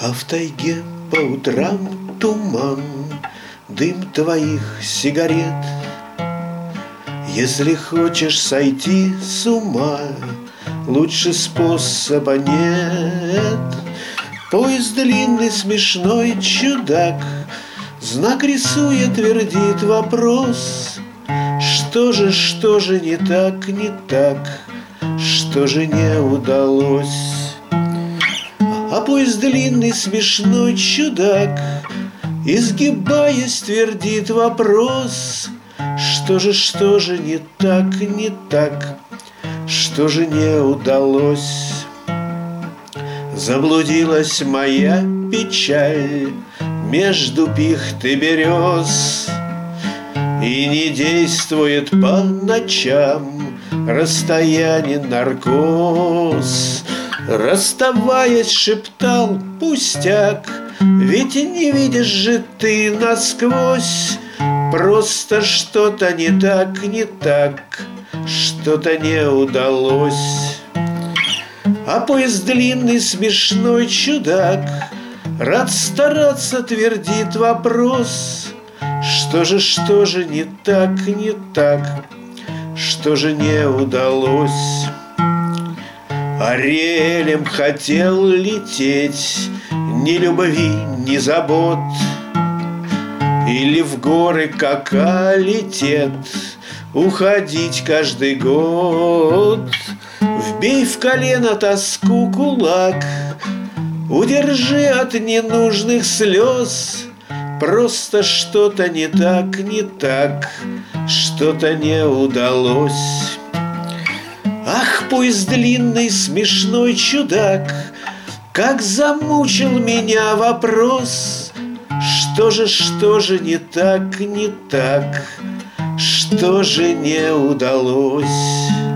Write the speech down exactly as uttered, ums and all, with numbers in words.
А в тайге по утрам туман, дым твоих сигарет. Если хочешь сойти с ума, лучше способа нет. Поезд длинный, смешной чудак, знак рисуя, твердит вопрос. Что же, что же не так, не так, что же не удалось? А поезд длинный, смешной чудак, изгибаясь, твердит вопрос. Что же, что же не так, не так, что же не удалось? Заблудилась моя печаль между пихт и берез, и не действует по ночам расстояние наркоз. Расставаясь, шептал пустяк, ведь не видишь же ты насквозь. Просто что-то не так, не так, что-то не удалось. А поезд длинный, смешной чудак, рад стараться, твердит вопрос. Что же, что же не так, не так, что же не удалось? Орелем хотел лететь, ни любви, ни забот. Или в горы, как летет, уходить каждый год. Вбей в колено тоску кулак, удержи от ненужных слез. Просто что-то не так, не так, что-то не удалось. Ах, поезд длинный, смешной чудак, как замучил меня вопрос. Что же, что же не так, не так, что же не удалось?